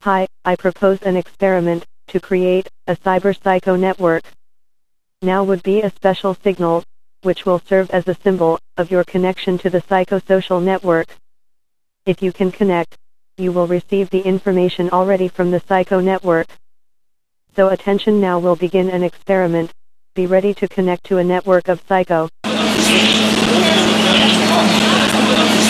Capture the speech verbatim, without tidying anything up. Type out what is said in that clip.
Hi, I propose an experiment to create a cyber psycho network. Now would be a special signal, which will serve as a symbol of your connection to the psychosocial network. If you can connect, you will receive the information already from the psycho network. So attention, now we'll begin an experiment. Be ready to connect to a network of psycho.